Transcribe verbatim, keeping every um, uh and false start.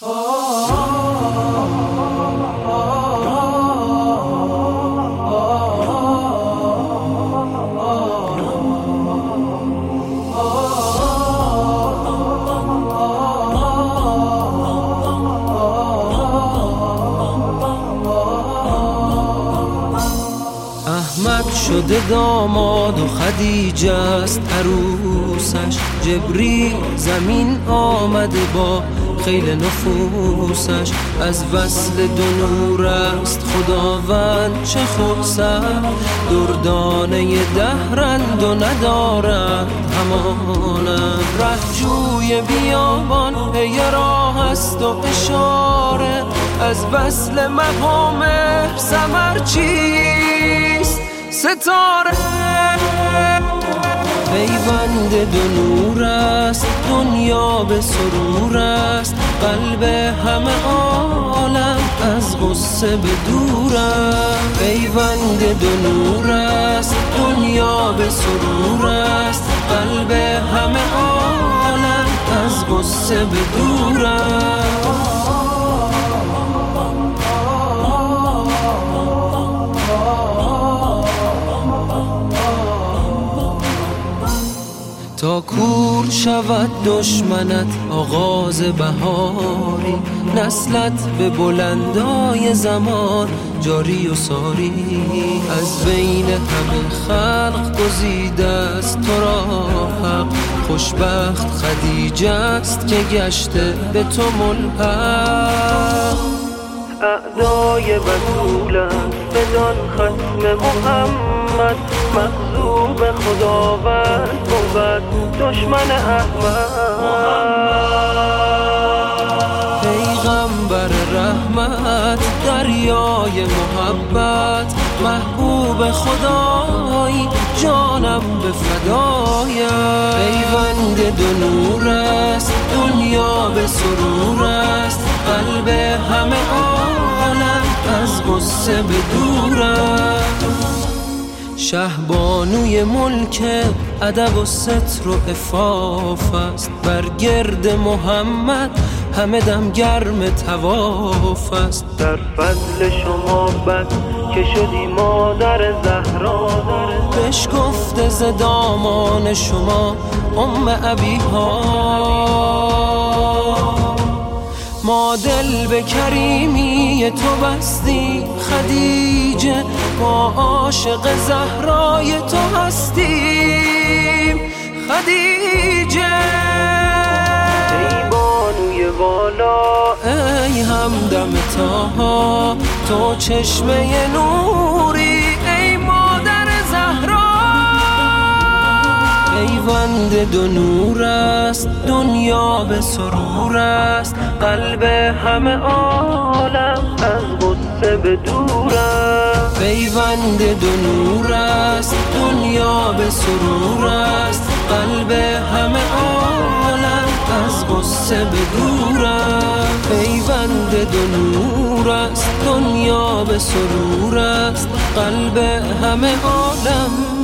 احمد شده داماد و خدیجه است عروسش، جبریل زمین آمده با خیل نفوسش. از وصل دو نور است خداوند چه خبثت، دردانه دهرند و ندارند همانند. رهجوی بیابان پی راه است و اشاره، از وصل مقام ثمر چیست ستاره. پیوند دو نور است دنیا به سرور است، قلب همه عالم از غصه به دور است. پیوند دو نور است دنیا به سرور است، قلب همه عالم از غصه به دور است. تا کور شود دشمنت آغاز بهاری، نسلت به بلندای زمان جاری و ساری. از بین همه خلق گزیده است تو را حق، خوشبخت خدیجه است که گشته به تو ملحق. اعدای بطولند بدان ختم محمد، مغضوب خداوند بود دشمن احمد. پیغمبر رحمت دریای محبت، محبوب خدایی جانم به فدایت. پیوند دو نور است دنیا به سرور است، قلب همه عالم از غصه به دور است. شهبانوی ملک ادب و ستر و عفاف است، بر گرد محمد همه دم گرم طواف است. در فضل شما بد که شدی مادر زهرا، بشکفته ز دامان شما ام ابیها. ما دل به کریمی تو بستی خدیجه، ما عاشق زهرای تو هستیم خدیجه. ای بانوی والا ای همدم طاها، تو چشمه نوری ای مادر زهرا. پیوند دو نور است دنیا به سرور است، قلب همه عالم از غصه به دور است. پیوند دو نور است دنیا به سرور است، قلب همه عالم از غصه به دور است. پیوند دو نور است دنیا به سرور است، قلب همه عالم